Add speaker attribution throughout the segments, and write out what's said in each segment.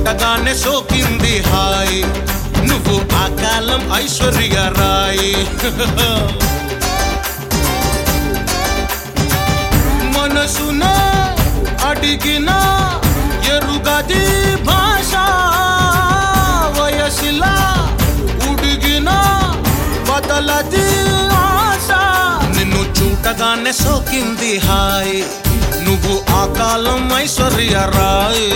Speaker 1: చూడగానే సోకింది హాయ్ నువ్వు ఆ కాలం ఐశ్వర్య రాయ్ మనసునే అడిగిన ఎరుగది భాష వయసులా ఉడిగిన బదలది ఆశ నిన్ను చూడగానే సోకింది హాయ్ నువ్వు ఆ కాలం ఐశ్వర్య రాయ్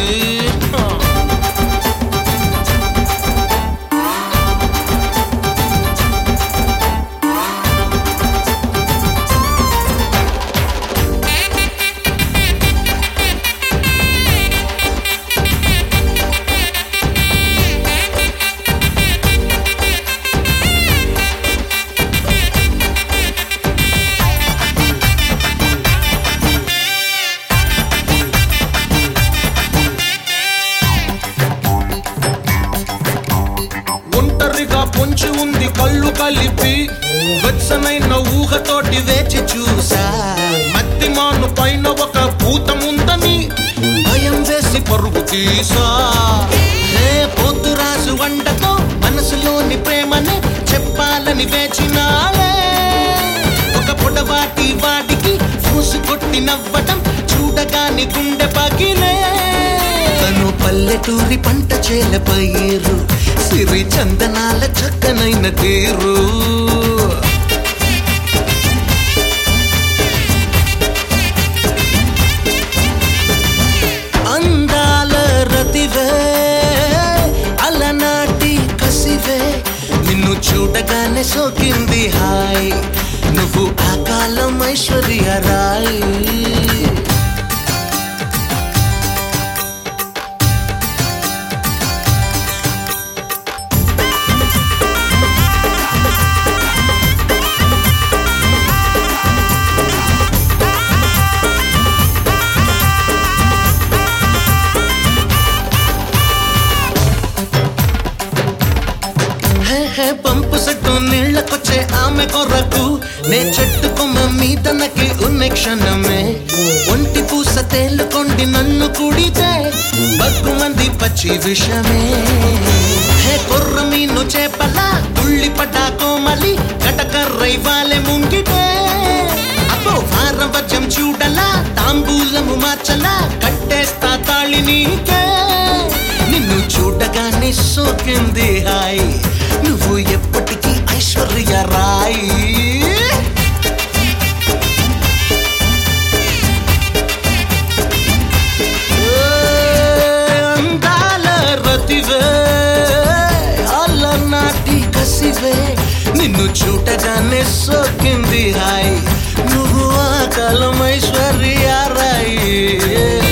Speaker 1: పొంచి ఉంది కళ్ళు కలిపి వెచ్చనైన ఊహతోటి వేచి చూసా మత్తిమాను పైన ఒక భూతముందని భయం వేసి పరుగు తీసా పొద్దురాజు వంటతో మనసులోని ప్రేమని చెప్పాలని వేచినాలే ఒక పొడవాటి వాటికి ఫూసు కొట్టి నవ్వటం చూడగాని గుండె పగిలే తను పల్లెటూరి పంట చేల పైరు సిరి చందనాల చక్కనైన తీరు అందాల రతివే అలనాటి కసివే నిన్ను చూడగానే సోకింది హాయ్ నువ్వు ఆ కాలం ఐశ్వర్య రాయ్ పంపు సెట్టు నీళ్లకొచ్చే ఆమె కొరకు నే చెట్టు కొమ్మ మీదనకి ఉన్న క్షణమే ఒంటి పూస తేలుకొండి నన్ను కుడితే బగ్గుమంది పచ్చి విషమే కొర్ర మీను చేపల ఉళ్ళి పడ్డా కోమలి కటకర్రై వాలే ముంగిటే అబ్బో వారవజం చూడలా తాంబూలము మార్చలా కట్టేస్తా తాళి నీకే నిన్ను చూడగానే సోకింది హాయ్ నువ్వు ఎప్పటికీ ఐశ్వర్య రాయ్ అందాల రతివే అలనాటి కసివే నిన్ను చూడగానే సోకింది హాయ్ నువ్వు ఆ కాలం ఐశ్వర్య రాయ్